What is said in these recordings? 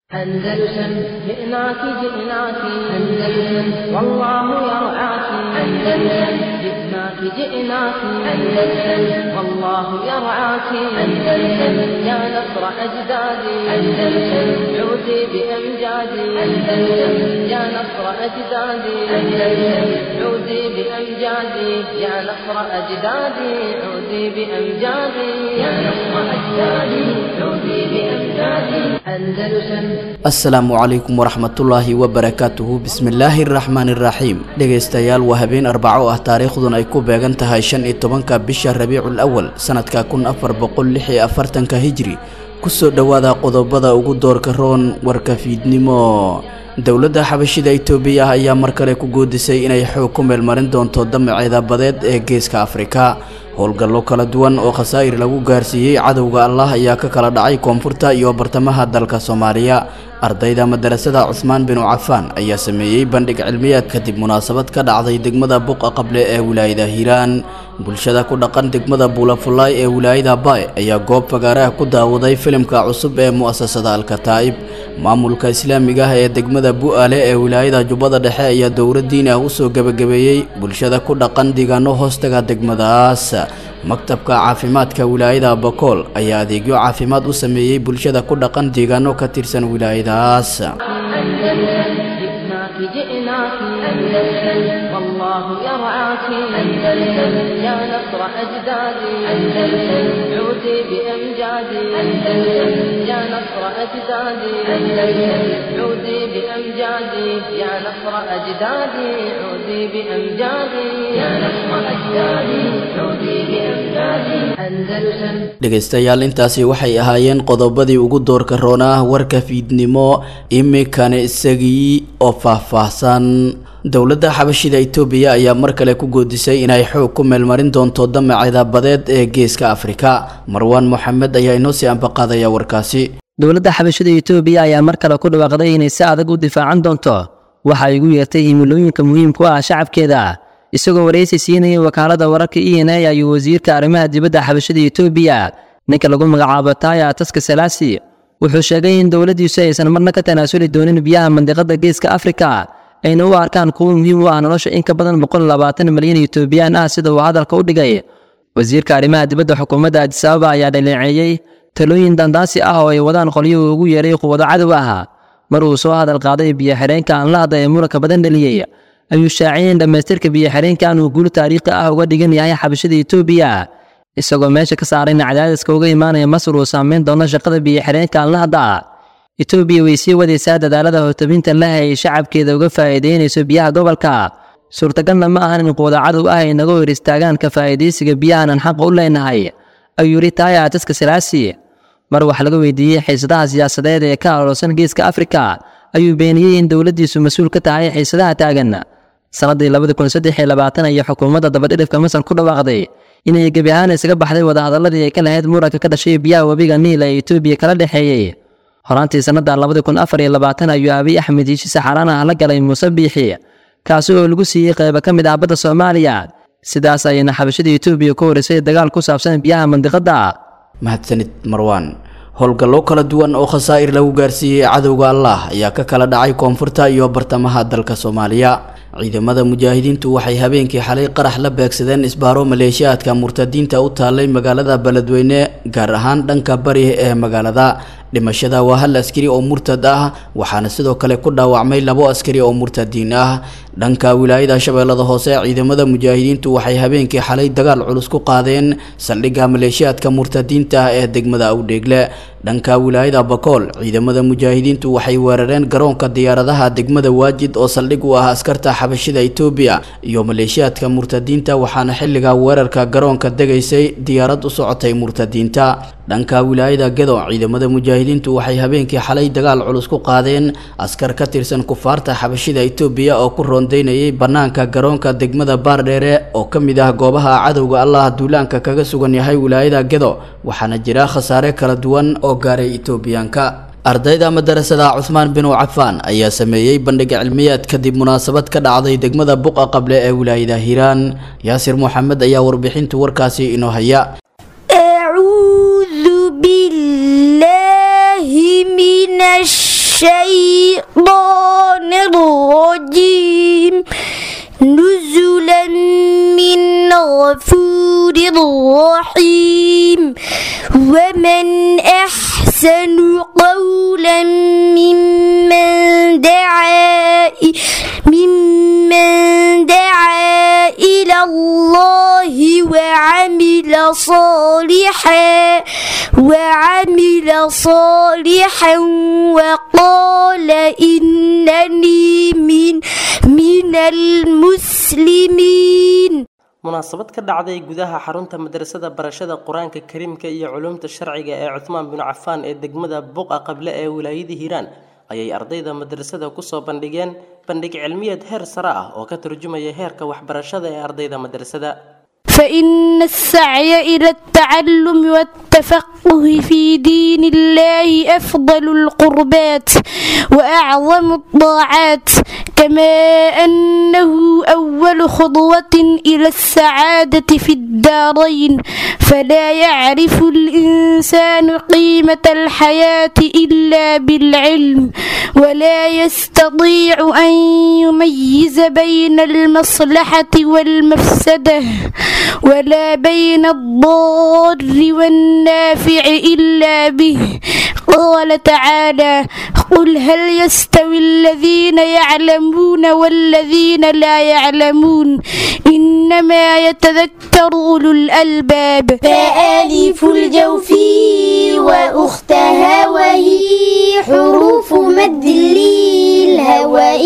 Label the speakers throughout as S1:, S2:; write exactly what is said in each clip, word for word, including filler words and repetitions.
S1: أندلسن جئناك جئناك أندلسن والله يرعاك أندلسن جئناك جئناك أندلسن والله يرعاك أندلسن يا نصر أجدادي أندلسن عودي بأمجادي أندلسن يا نصر أجدادي أندلسن عودي بأمجادي يا نصر أجدادي عودي بأمجادي يا نصر أجدادي عودي بأمجادي أندلسن
S2: asalaamu calaykum waraxmatullaahi wabarakaatuhu bismillaahi araxmaani iraxiim dhegaystayaal waa habeen arbaco ah taariikhduna ay ku beegan tahay shan iyo tobanka bisha rabiicul awal sanadka kun afar boqol lix iyo afartanka hijri kusoo dhowaada qodobada ugu doorka roon warka fiidnimo dowladda xabashida Itoobiya ayaa mar kale ku goodisay inay xoog ku meelmarin doonto damaceeda badeed ee geeska Afrika howlgallo kala duwan oo khasaa'ir lagu gaarsiiyay cadawga Allah ayaa ka kala dhacay koonfurta iyo bartamaha dalka Soomaaliya ardayda madrasada Usmaan bin Affan ayaa sameeyay bandhig cilmiyeed kadib munaasabad ka dhacday degmada Buqa Qable ee wilaayada Hiiraan bulshada ku dhaqan degmada Buulafulay ee wilaayada Baay ayaa goob fagaaraha ku daawaday filimka cusub ee mu'assasada Al-Kataa'ib maamulka islaamiga ah ee degmada Bu'aale ee wilaayada Jubbada Dhexe ayaa dowladdiina u soo gabagabeeyay bulshada ku dhaqan deegaano hoostaga degmadaas maktabka caafimaadka wilaayada Bakool ayaa adeegyo caafimaad u sameeyay bulshada ku dhaqan deegaano ka tirsan wilaayadaas
S1: جئناك أندلسن والله يرعاك أندلسن يا نصر أجدادي أندلسن عودي بأمجادي أندلسن يا نصر أجدادي أندلسن عودي بأمجادي يا نصر أجدادي عودي بأمجادي يا نصر أجدادي عودي بأمجادي أندلسن
S2: dhegaystayaal intaasi waxay ahaayeen qodobadii ugu doorka roonaa warka fiidnimo imikana isagii oo faahfaahsan dowladda xabashida Itoobiya ayaa mar kale ku goodisay inay xoog ku meelmarin doonto damaceeda badeed ee geeska Afrika Marwan Mohamed ayaa inoo sii anbaqaadaya warkaasi
S3: dowladda xabashida Itoobiya ayaa mar kale ku dhawaaqday inay si adag u difaacan doonto waxa ay ugu yeertay himilooyinka muhiimka ah shacabkeeda isagoo wareysi siinaya wakaalada wararka E N A ayuu wasiirka arrimaha dibadda xabashida Itoobiya ninka lagu magacaabo Taaya Taska Salaasi wuxuu sheegay in dowladdiisu aysan marna ka tanaasuli doonin biyaha mandiqada geeska Afrika ayna u arkaan kuwo muhiim u ah nolosha in ka badan boqol iyo labaatan milyan Itoobiyaan ah sida uu hadalka u dhigay wasiirka arrimaha dibadda xukuumadda Addis Ababa ayaa dhaleeceeyay talooyin dandaasi ah oo ay wadaan qolyo ugu yeeray quwado cadow ah mar uu soo hadal qaaday biyo xireenka aan la hadlay muranka badan dhaliyay ayuu shaaciyay in dhamaystirka biyo xireenka uu guul taariikhi ah uga dhigan yahay xabashida Itoobiya isagoo meesha ka saaray cadaadiska uga imaanaya Masar oo saameyn doona shaqada biyo xireenka aan la hadlaa Itoobiya way sii wadaysaa dadaalada hotabinta la hay shacabkeeda uga faa'iideynayso biyaha gobolka suurtagalna ma ahan in quwado cadow ah ay naga hor istaagaan ka faa'iideysiga biyaha aan xaq u leenahay ayuu Taaya Taska Salaasi mar wax laga weydiiyay xiisadaha siyaasadeed ee ka aroosan geeska Afrika ayuu beeniyay in dowladdiisu mas'uul ka tahay xiisadaha taagan sanadii laba kun iyo saddex iyo labaatan ay xukuumadda dabadhifka Masar ku dhawaaqday inay gabi ahaan isaga baxday wada hadaladii ay ka lahayd muranka ka dhashay biyaha wabiga Niil ee Itoobiya kala dhaxeeyay horaantii sanadda laba kun iyo afar iyo labaatan ayuu Abiy Ahmed heshiis saxaraan ah la galay Muuse Biixi kaasi oo lagu siiyay qayb ka mid ah badda Soomaaliya sidaas ayna xabashada Itoobiya ku horeysay dagaal ku saabsan biyaha mandiqada
S2: mahadsanid Marwan howlgallo kala duwan oo khasaa'ir lagu gaarsiiyay cadawga Allah ayaa ka kala dhacay koonfurta iyo bartamaha dalka Soomaaliya ciidamada mujaahidiintu waxay habeenkii xalay qarax la beegsadeen isbaaro maleeshiyaadka murtadiinta u taalay magaalada Beledweyne gaar ahaan dhanka bari ee magaalada dhimashada waa hal askari oo murtad ah waxaana sidoo kale ku dhaawacmay labo askari oo murtadiin ah dhanka wilaayada Shabeellada Hoose ciidamada mujaahidiintu waxay habeenkii xalay dagaal culus ku qaadeen saldhigga maleeshiyaadka murtadiinta ee degmada Awdheegle dhanka wilaayada Bakool ciidamada mujaahidiintu waxay weerareen garoonka diyaaradaha degmada Waajid oo saldhig u ah askarta xabashida Itoobiya iyo maleeshiyaadka murtadiinta waxaana xilliga weerarka garoonka degaysay diyaarad u socotay murtadiinta dhanka wilaayada Gedo ciidamada mujaahidiintu waxay habeenkii xalay dagaal culus ku qaadeen askar ka tirsan kufaarta xabashida Itoobiya oo ku roondeynayay banaanka garoonka degmada Baardheere oo ka mid ah goobaha cadawga Allah duulaanka kaga sugan yahay wilaayada Gedo waxaana jira khasaare kala duwan oo gaaray Itoobiyaanka ardayda madrasada Usmaan bin Affan ayaa sameeyay bandhig cilmiyeed kadib munaasabad ka dhacday degmada Buqa Qable ee wilaayada Hiiraan Yaasir Mohamed ayaa warbixinta warkaasi inoo haya
S4: أعوذ بالله من الشيطان الشيطان الرجيم نزلا من غفور رحيم ومن أحسن قولا ممن دعا ممن دعا إلى الله وعمل صالحا وعمل صالحا وقال إنني من من المسلمين.
S5: munaasabad ka dhacday gudaha xarunta madrasada barashada quraanka kariimka iyo culuumta sharciga ee Cuthmaan bin Affan ee degmada Buqa Qable ee wilaayada Hiiraan ayay ardayda madrasada ku soo bandhigeen bandhig cilmiyeed heer sare ah oo ka turjumaya heerka waxbarashada ee ardayda madrasada.
S4: فإن السعي إلى التعلم والتفقه في دين الله أفضل القربات وأعظم الطاعات كما أنه أول خطوة إلى السعادة في الدارين فلا يعرف الإنسان قيمة الحياة إلا بالعلم ولا يستطيع أن يميز بين المصلحة والمفسدة ولا بين الضار والنافع إلا به. قال تعالى قل هل يستوي الذين يعلمون والذين لا يعلمون إنما يتذكر أولو الألباب.
S6: فآلف الجوف وأختها وهي حروف مد للهواء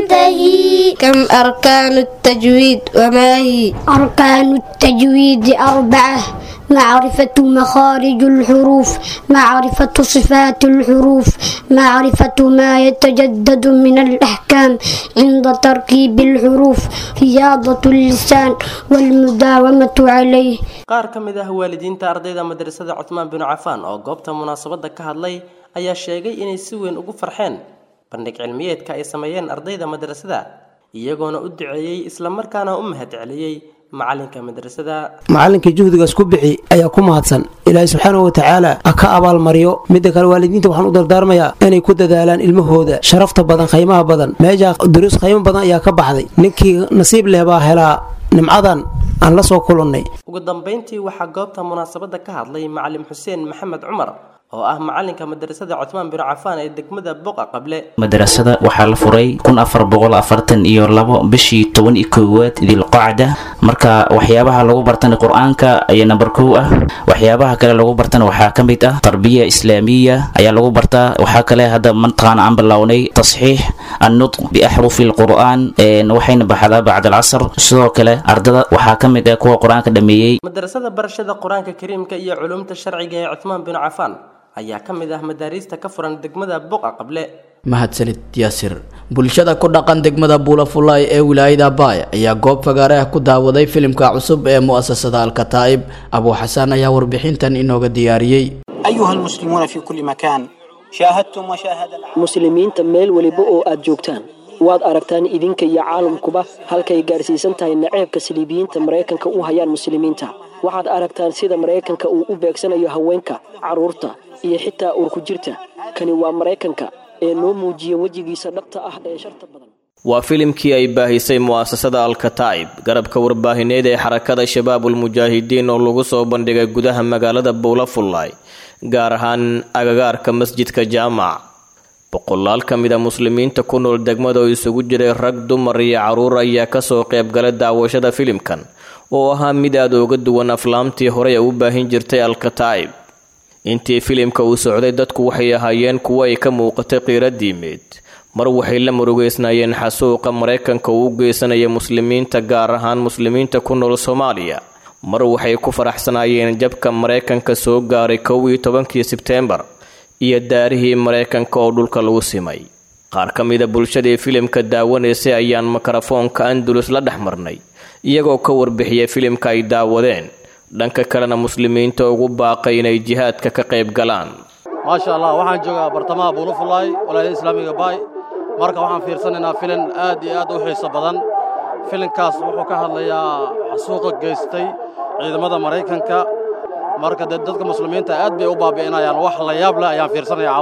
S6: تنتهي.
S4: كم أركان التجويد وما هي؟
S6: أركان التجويد أربعة: معرفة مخارج الحروف، معرفة صفات الحروف، معرفة ما يتجدد من الأحكام عند تركيب الحروف، رياضة اللسان والمداومة عليه.
S5: qaar ka mid ah waalidiinta ardayda madrasada Cuthmaan bin Affan oo goobta munaasabada ka hadlay ayaa sheegay inay si weyn ugu farxeen bandhig cilmiyeedka ay sameeyeen ardayda madrasada iyagoona u duceeyay isla markaana u mahadceliyay macalinka madrasada.
S7: macalinka juhdigaas ku bixi ayaa ku mahadsan ilaahay subxaanahu wa tacaala ka abaal mariyo. midda kale waalidiinta waxaan u dardaarmayaa inay ku dadaalaan ilmahooda sharafta badan qiimaha badan meesha duruus qiimo badan ayaa ka baxday ninkii nasiib leh baa helaa nimcadan aan la soo kulannay.
S5: ugu dambeyntii waxaa goobta munaasabada ka hadlay macalin Xuseen Maxamed Cumar oo ah macalinka madrasada Cuthmaan bin Affan ee degmada Buqa Qable.
S8: madrasada waxaa la furay kun afar boqol afartan iyo labo bishii toban iyo koowaad Dilqaacda. marka waxyaabaha lagu bartay quraanka ayaa number kow ah. waxyaabaha kale lagu bartay waxaa kamid ah tarbiya islaamiya ayaa lagu bartaa. waxaa kale hadda mantaan aan bilownay tasxiix an-nutq bi ahrufi al-quraan ee waxayna baxdaa bacda al-casr. sidoo kale ardada waxaa kamid ah kuwa quraanka dhameeyay.
S5: madrasada barashada quraanka kariimka iyo culuumta sharciga ee Cuthmaan bin Affan ayaa ka mid ah madaarista ka furan degmada Buqa Qable.
S2: mahadsanid yaasir. bulshada ku dhaqan degmada Buulafulay ee wilaayada Baay ayaa goob fagaare ah ku daawaday filimka cusub ee mu'asasada Al-Kataa'ib. Abu Xasan ayaa warbixintan inooga diyaariyay.
S9: أيها المسلمون في كل مكان شاهدتم وشاهد
S10: muslimiinta meel waliba oo aad joogtaan waad aragtaan idinka iyo caalamkuba halkay gaarsiisan tahay naceebka saliibiyiinta Mareykanka u hayaan muslimiinta. waxaad aragtaan sida Mareykanka uu u beegsanayo haweenka, caruurta iyo xitaa uur ku jirta. kani waa Mareykanka ee noo muujiya wajigiisa dhabta ah ee sharta badan.
S11: waa filimkii ay baahisay mu'asasada Al-Kataa'ib garabka warbaahineed ee xarakada Shabaabul Mujaahidiin oo lagu soo bandhigay gudaha magaalada Buulafulay gaar ahaan agagaarka masjidka Jaamac. boqolaal ka mid ah muslimiinta ku nool degmada oo isugu jiray rag, dumar iyo caruur ayaa ka soo qayb galay daawashada filimkan oo ahaa mid aad uga duwan aflaamtii hore ee u baahin jirtay Al-Kataa'ib. intii filimka uu socday dadku waxay ahaayeen kuwo ay ka muuqatay qiiradiimeed. mar waxay la murugeysnaayeen xasuuqa Mareykanka uu u geysanaya muslimiinta gaar ahaan muslimiinta ku nool Soomaaliya. mar waxay ku faraxsanaayeen jabka Mareykanka soo gaaray kow iyo tobankii Sebteembar iyo daarihii Mareykanka oo dhulka lagu simay. qaar ka mid ah bulshada filimka daawanaysay ayaan makarafoonka Andalus la dhaxmarnay iyagoo ka warbixiyay filimka ay daawadeen. dhanka kalena muslimiinta ugu baaqay inay jihaadka ka qayb galaan.
S12: ما شاء الله waxaan joogaa bartamaha Buulafulay walaalaha islaamiga Baay. marka waxaan fiirsanaynaa filim aad iyo aad u xiiso badan. filimkaas wuxuu ka hadlayaa xasuuqa geystay ciidamada Mareykanka. marka dadka muslimiinta aad bay u baabi'inayaan wax la yaab leh ayaan fiirsanayaa caawa.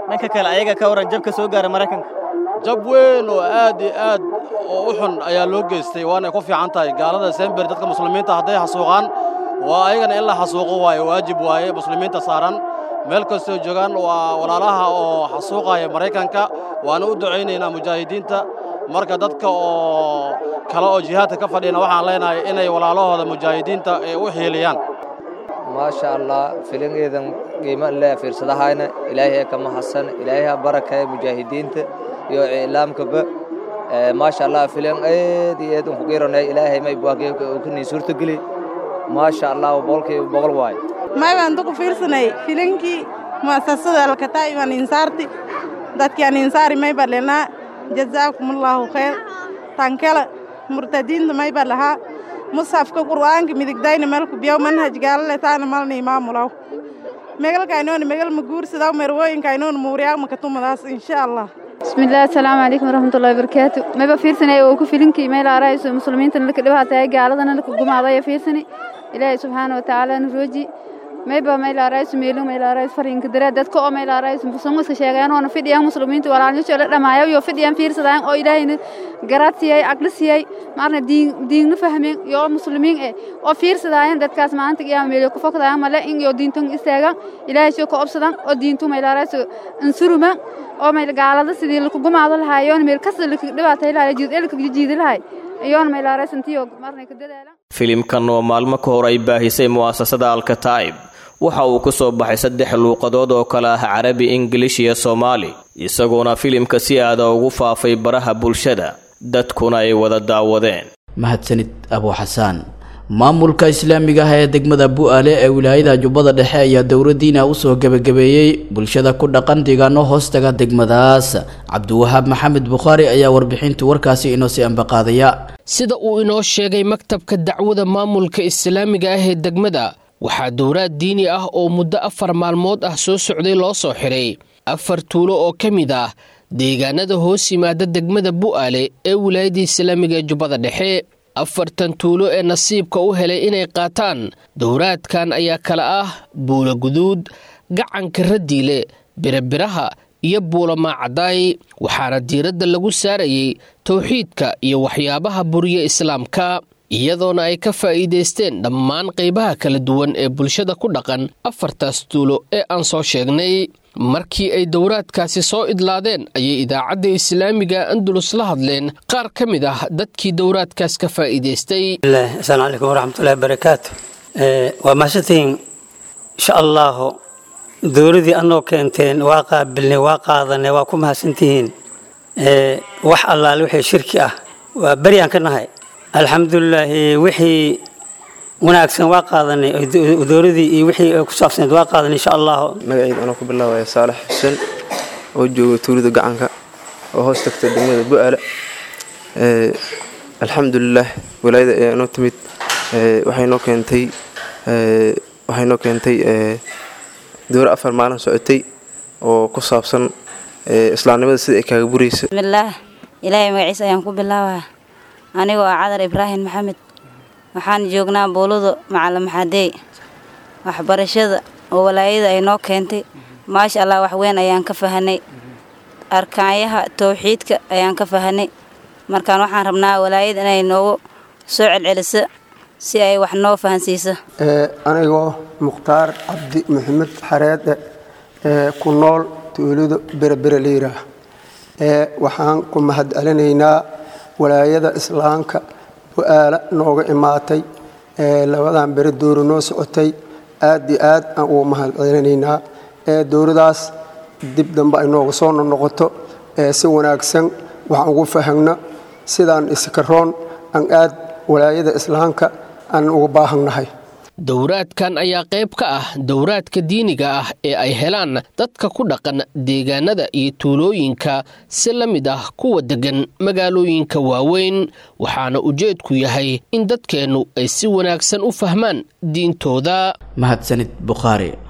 S13: dhanka kale ayaga ka waran jabka soo gaara maraykanka
S12: jab weyn oo aad iyo aad oo u xun ayaa loo geystay waana ku fiican tahay gaalada sember dadka muslimiinta hadday xasuuqaan waa ayagana in la xasuuqo waaye waajib waaye muslimiinta saaran meel kastoo joogaan waa walaalaha oo xasuuqaya maraykanka waana u ducaynaynaa mujaahidiinta marka dadka oo kale oo jihaadka ka fadhiyana waxaan leenahay inay walaalahooda mujaahidiinta u xiiliyaan
S14: maasha allah filingeedan qiimo leh fiirsadahayna ilaahay ka mahadsan ilaahay barakeeyo mujaahidiinta iyo islaamkaba maasha allah filin aad iyo aad u qiironay ilaahay may buuqiyo ku nii suurta gali maasha allah boqolkiiba boqol waay
S15: ma baan ku fiirsanay filinkii muasasada al-Kataib aan insaarti dadkii aan insaari may balena jazaakumullahu khayr tankala murtadiinta may balaha musafka quraanka midigdayna malku biyo manhaj gaalale taana malna imaamulaw megal kaynoon megal maguursada merwooyin kaynoon muuriyaa makatumadaas insha Allah
S16: bismillah assalamu alaykum warahmatullahi wabarakatuh ma ba fiirsanay oo ku filinkii meel arayso muslimiinta la kadhibaatay gaaladana la gumaaday fiirsani ilaahay subhanahu wa ta'ala nuroji mayba meel arayso meelu meel arayso fariinka dara dadka oo meel arayso muslimiinta sheegayaan oo fidiyaan muslimiinta walaalnimo la dhamaayo iyo fidiyaan fiirsadaan oo ilaahayna garaadsiiyay aqlisiyay marna diin diin fahmeen iyo muslimiin ee oo fiirsadaan dadkaas maanta qiyaam meel ku fakadaan mala in iyo diintan istaagan ilaahay soo ka obsadan oo diintu meel arayso ansuruma oo meel gaalada sidii la ku gumaado lahaayoon meel kasta la dhibaatay lahaay jid elka jid lahaay ayoon meel araysantiyo marna ka dadaala
S11: filimkan oo maalmo ka hor ay baahisay muasasada al-Kataib waxa uu ku soo baxay saddex luuqadood oo kala ah Carabi, English iyo Soomaali isagoona filimka si aad ugu faafay baraha bulshada dadkuna ay wada daawadeen
S2: mahadsanid Abu Xasaan maamulka islaamiga ah ee degmada Bu'aale ee wilaayada Jubbada Dhexe ayaa dowladdiina u soo gabagabeeyay bulshada ku dhaqan deegaano hoostaga degmadaas Cabdiwahaab Maxamed Bukhari ayaa warbixinta warkaasi inoo si anbaqaadaya
S17: sida uu inoo sheegay maktabka dacwada maamulka islaamiga ah ee degmada waxaa dowlad diini ah oo muddo afar maalmood ah soo socday loo soo xiray afar tuulo oo ka mid ah deegaanada hoos yimaada degmada Bu'aale ee wilaayada islaamiga ee Jubbada Dhexe afartan tuulo ee nasiibka u helay inay qaataan dowlaadkan ayaa kala ah Buula Guduud gacanka Radiile Birbiraha iyo Buula Maacadaay waxaana diiradda lagu saarayay tawxiidka iyo waxyaabaha buriya islaamka iyadoona ay ka faa'iideysteen dhammaan qaybaha kala duwan ee bulshada ku dhaqan afartaas tuulo ee aan soo sheegnay markii ay dowlaadkaasi soo idlaadeen ayay idaacadda islaamiga Andalus la hadleen qaar ka mid ah dadkii dowlaadkaas ka faa'iideystay
S18: assalaamu calaykum waraxmatullaahi wabarakaatuh ee waa mahadsantiin insha Allah dowladii anoo keenteen waa qaabilnay waa qaadanay waa ku mahadsantihiin ee wax allaale wixii shirki ah waa bari aan ka nahay alxamdulillah wixii wanaagsan waa qaadanay dowladii iyo wixii ku saabsan waa qaadanay insha Allah
S19: magacayda anoo ku bilaabay Saalax Xuseen oo jooga tuulada gacanka oo hoos tagta degmada Bu'aale ee alxamdulillah walaayada ee anoo timid ee waxay noo keentay ee waxay noo keentay ee dowlad afar maalin socotay oo ku saabsan ee islaamnimada sida ay kaaga burayso
S20: bismillaah ilaahay magaciisa ayaan ku bilaabaa anigoo ah Cadar Ibrahim Maxamed waxaan joognaa Buulada Macallim Maxadey waxbarashada oo walaayada ay noo keentay maasha Allah wax weyn ayaan ka fahanay arkaanyaha tawxiidka ayaan ka fahanay markaan waxaan rabnaa walaayada inay noogu soo celceliso si ay wax noo fahansiiso
S21: ee anigoo Muqtaar Cabdi Maxamed Xareed ee ku nool tuulada Birbira Liira ee waxaan ku mahadcelinaynaa walaayada islaamka Bu'aale nooga imaatay ee labadan bari door noo socotay aad iyo aad aan u mahadcelinaynaa ee dowladaas dib dambe ay nooga soo noqoto ee si wanaagsan waxaan ugu fahamna sidaan iskaroon aan aad walaayada islaamka aan ugu baahannahay
S17: dowlaadkan ayaa qayb ka ah dowlaadka diiniga ah ee ay helaan dadka ku dhaqan deegaanada iyo tuulooyinka si la mid ah kuwa degan magaalooyinka waaweyn waxaana ujeedku yahay in dadkeennu ay si wanaagsan u fahmaan diintooda
S2: mahadsanid Bukhari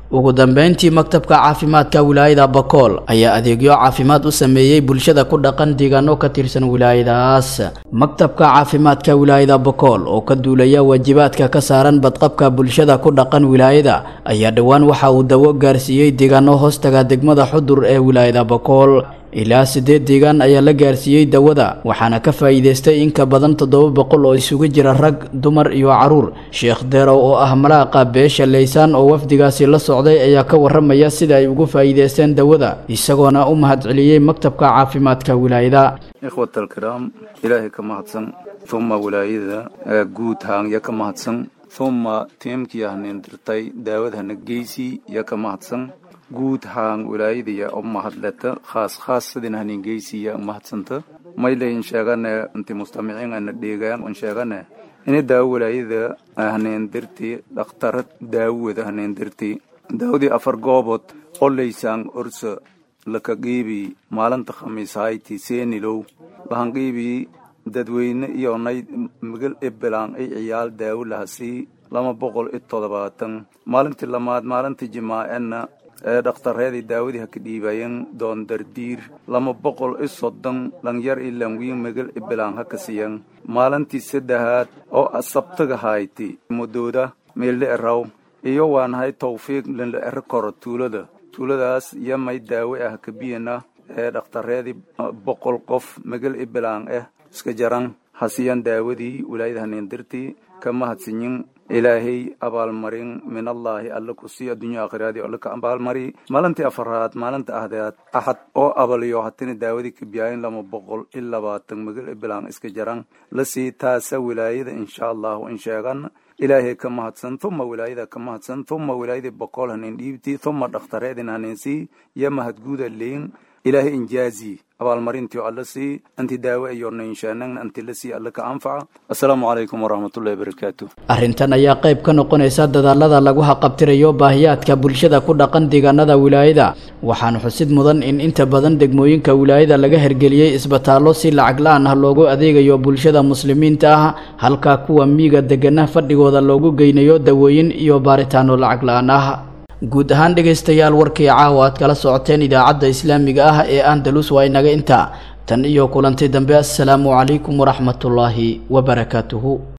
S2: ugu dambeyntii maktabka caafimaadka wilaayada Bakool ayaa adeegyo caafimaad u sameeyay bulshada ku dhaqan deegaano ka tirsan wilaayadaas. Maktabka caafimaadka wilaayada Bakool oo ka duulaya waajibaadka ka saaran badqabka bulshada ku dhaqan wilaayada ayaa dhawaan waxa uu dawo gaarsiiyay deegaano hoostaga degmada Xudur ee wilaayada Bakool. ilaa sideed deegaan ayaa la gaarsiiyay dawada waxaana ka faa'iideystay in ka badan toddoba boqol oo isugu jira rag, dumar iyo caruur. Sheekh Derow oo ah malaaqa beesha Leysaan oo wafdigaasi la socday ayaa ka waramaya sida ay ugu faa'iideysteen dawada isagoona u mahadceliyay maktabka caafimaadka wilaayada.
S1: ikhwatal kiram ilaahay ka mahadsan thumma wilaayada guud haan ya ka mahadsan thumma teemkii ahayn dirtay daawadana geysi ya ka mahadsan guud haan wilaayada oo mahadlata khaas khaas sidina hanin geysiya mahadsanta mayleen sheegana intii mustamiiciin aan dheegaan oo sheegana in daawo wilaayada hanin dirti dhakhtar daawada hanin dirti daawdi afar goobod oo Leysaan ursa laka qiibi maalinta khamiisayti seenilow waxaan qiibi dadweyne iyo nay magal iblaan ay ciyaal daawo lahasi lama boqol iyo toddobaatan maalintii lamaad maalintii jimaaceena ee dhakhtareedii daawadii ha ka dhiibayeen doon dardiir lama boqol iyo soddon dhalinyar ilaan wiin magal iblaan ha ka siiyeen maalintii saddexaad oo sabtaga hayti mudooda meelle raw iyo waanahay tawfiiq la er koro tuulada tuuladaas yamay daawo ah ka biyana ee dhakhtareedii boqol qof magal iblaan ah iska jaran hasiyan daawadii wilaayada hanin dirtii kama hadsiin ilaahay abaalmarin min allahi alla ku si adduunyo aakhiradi alla ka abaalmari maalintii afaraad maalinta ahdaad ahad oo abaliyo hatina daawadii ka biyaan lama boqol iyo labaatan magal iblaan iska jaran la si taasa wilaayada insha Allah in sheegan ilaahay ka mahadsan thumma wilaayada ka mahadsan thumma wilaayada Bakool hanin dhiibti thumma dhakhtareedina hanisi ya mahadguuda leen ilaahay injaazi abaalmarintii alla si anti daawo iyo nayshaanan anti la si alla ka anfaca. Assalaamu alaykum wa rahmatullahi wa barakatuh.
S2: arrintan ayaa qayb ka noqonaysa dadaalada lagu haqabtirayo baahiyaadka bulshada ku dhaqan deegaanada wilaayada waxaan xusid mudan in inta badan degmooyinka wilaayada laga hergeliyay isbitaallo si lacag la'aan ah loogu adeegayo bulshada muslimiinta ah halka kuwa miiga degana fadhigooda loogu geynayo dawooyin iyo baaritaano lacag la'aan ah. guud ahaan dhageystayaal warkii caawa aad kala socoteen idaacadda islaamiga ah ee Andalus waa inaga inta tan iyo kulantii dambe. Assalaamu calaykum waraxmatullaahi wabarakaatuhu.